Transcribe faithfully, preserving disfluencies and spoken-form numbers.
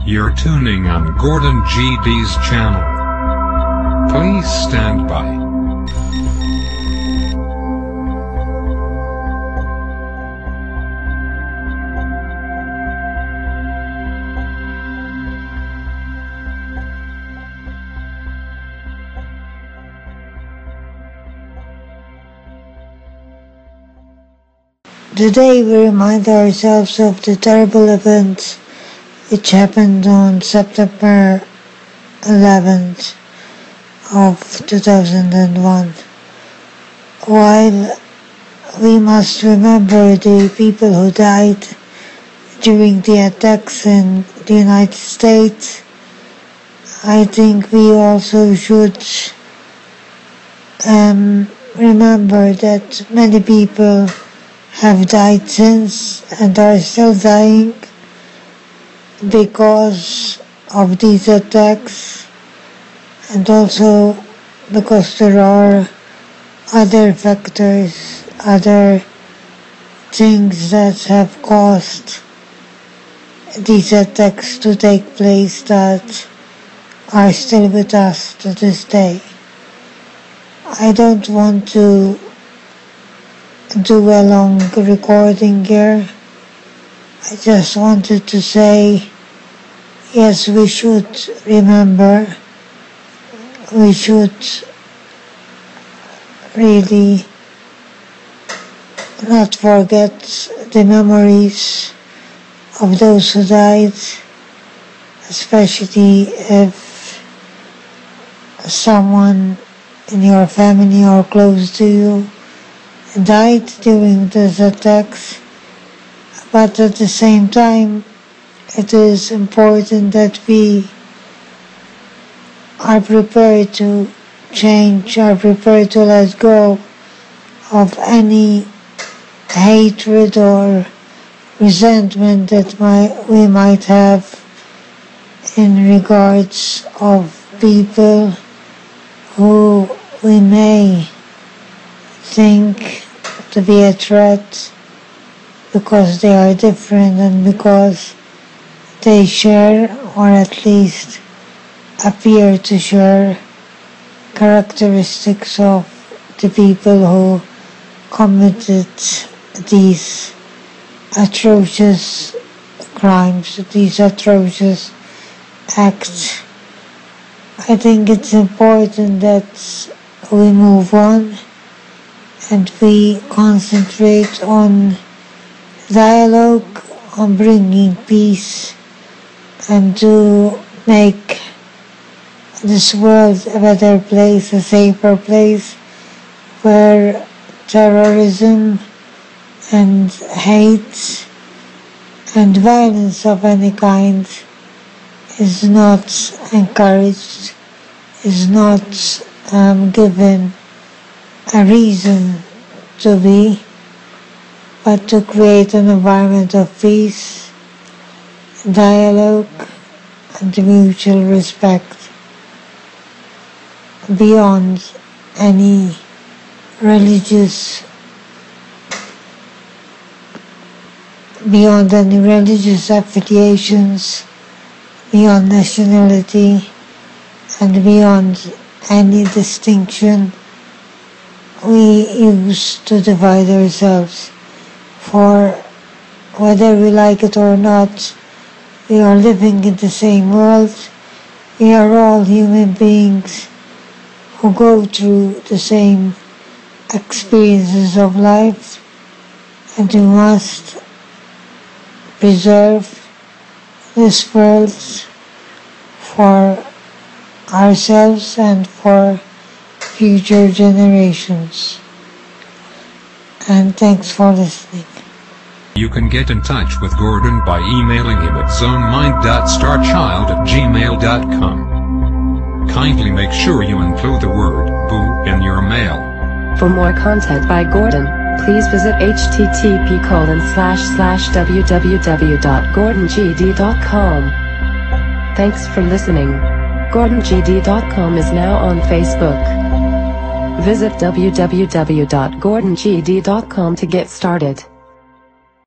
You're tuning on Gordon G D's channel. Please stand by. Today we remind ourselves of the terrible events which happened on September eleventh of two thousand one. While we must remember the people who died during the attacks in the United States, I think we also should um, remember that many people have died since and are still dying because of these attacks, and also because there are other factors, other things that have caused these attacks to take place that are still with us to this day. I don't want to do a long recording here. I just wanted to say, yes, we should remember, we should really not forget the memories of those who died, especially if someone in your family or close to you died during these attacks. But at the same time, it is important that we are prepared to change, are prepared to let go of any hatred or resentment that might, we might have in regards of people who we may think to be a threat because they are different and because they share, or at least appear to share, characteristics of the people who committed these atrocious crimes, these atrocious acts. I think it's important that we move on and we concentrate on dialogue, on bringing peace, and to make this world a better place, a safer place, where terrorism and hate and violence of any kind is not encouraged, is not um, given a reason to be, but to create an environment of peace, dialogue, and mutual respect beyond any religious beyond any religious affiliations, beyond nationality, and beyond any distinction we use to divide ourselves. For whether we like it or not, we are living in the same world. We are all human beings who go through the same experiences of life, and we must preserve this world for ourselves and for future generations. And thanks for listening. You can get in touch with Gordon by emailing him at zonemind dot starchild at gmail dot com. Kindly make sure you include the word boo in your mail. For more content by Gordon, please visit h t t p colon slash slash w w w dot gordon g d dot com. Thanks for listening. gordon g d dot com is now on Facebook. Visit w w w dot gordon g d dot com to get started.